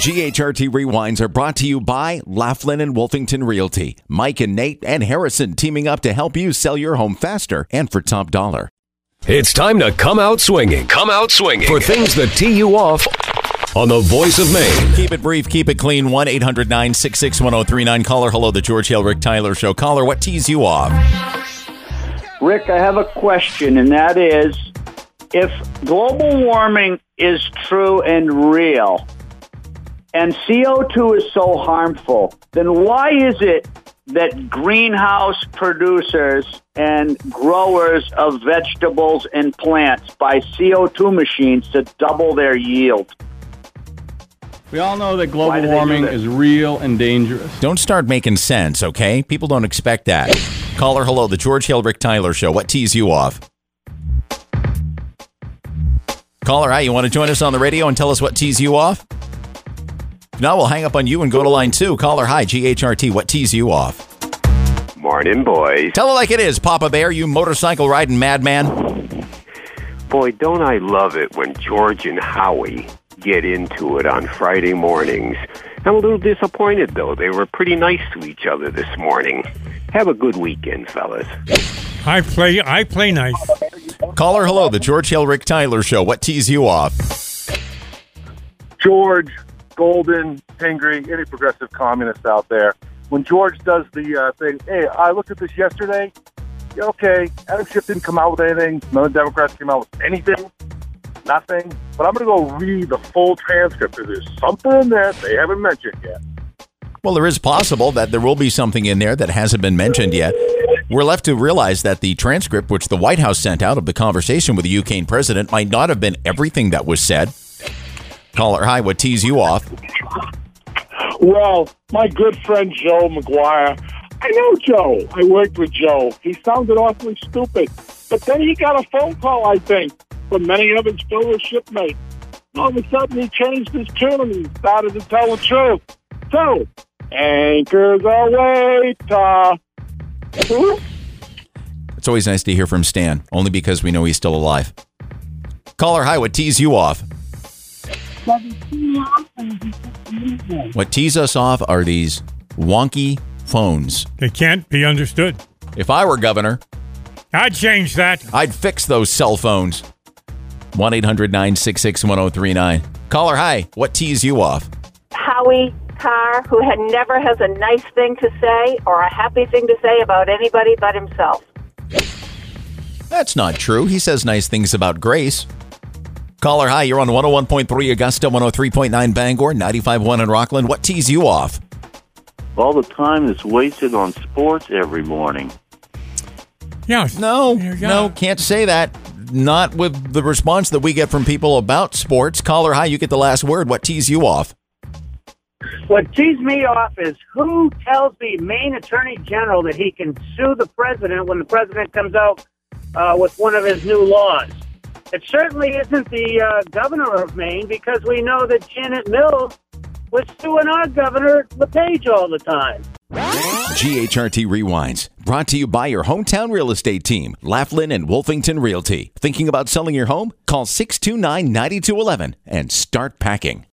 GHRT Rewinds are brought to you by Laughlin and Wolfington Realty. Mike and Nate and Harrison teaming up to help you sell your home faster and for top dollar. It's time to come out swinging. Come out swinging for things that tee you off on the Voice of Maine. Keep it brief, keep it clean. 1-800-966-1039. Caller, hello, the George Hill, Rick Tyler Show. Caller, what tees you off? Rick, I have a question, and that is, if global warming is true and real, and CO2 is so harmful, then why is it that greenhouse producers and growers of vegetables and plants buy CO2 machines to double their yield? We all know that global warming is real and dangerous. Don't start making sense, okay? People don't expect that. Caller, hello, the George Hill, Rick Tyler Show. What tees you off? Caller, hi, you want to join us on the radio and tell us what tees you off? If not, we'll hang up on you and go to line 2. Caller, hi, GHRT, what tees you off? Morning, boys. Tell it like it is, Papa Bear, you motorcycle riding madman. Boy, don't I love it when George and Howie get into it on Friday mornings. I'm a little disappointed, though. They were pretty nice to each other this morning. Have a good weekend, fellas. I play nice. Caller, hello, the George Hill, Rick Tyler Show. What tees you off? George, Golden, Pingree, any progressive communist out there. When George does the thing, hey, I looked at this yesterday. Yeah, okay, Adam Schiff didn't come out with anything. None of the Democrats came out with anything. Nothing. But I'm going to go read the full transcript because there's something in there they haven't mentioned yet. Well, there is possible that there will be something in there that hasn't been mentioned yet. We're left to realize that the transcript, which the White House sent out of the conversation with the Ukraine president, might not have been everything that was said. Caller, hi, what tees you off? Well, my good friend Joe McGuire, I know Joe. I worked with Joe. He sounded awfully stupid. But then he got a phone call, I think, from many of his fellow shipmates. All of a sudden, he changed his tune and he started to tell the truth. So, anchors aweigh, It's always nice to hear from Stan, only because we know he's still alive. Caller, hi, what tees you off? What tees us off are these wonky phones. They can't be understood. If I were governor, I'd change that. I'd fix those cell phones. 1-800-966-1039. Caller, hi, what tees you off? Howie Carr, who never has a nice thing to say or a happy thing to say about anybody but himself. That's not true. He says nice things about Grace. Caller, hi, you're on 101.3 Augusta, 103.9 Bangor, 95.1 in Rockland. What tees you off? All the time is wasted on sports every morning. Yeah. No, can't say that. Not with the response that we get from people about sports. Caller, hi, you get the last word. What tees you off? What tees me off is who tells the Maine Attorney General that he can sue the president when the president comes out with one of his new laws. It certainly isn't the governor of Maine, because we know that Janet Mills was suing our governor, LePage, all the time. GHRT Rewinds, brought to you by your hometown real estate team, Laughlin and Wolfington Realty. Thinking about selling your home? Call 629-9211 and start packing.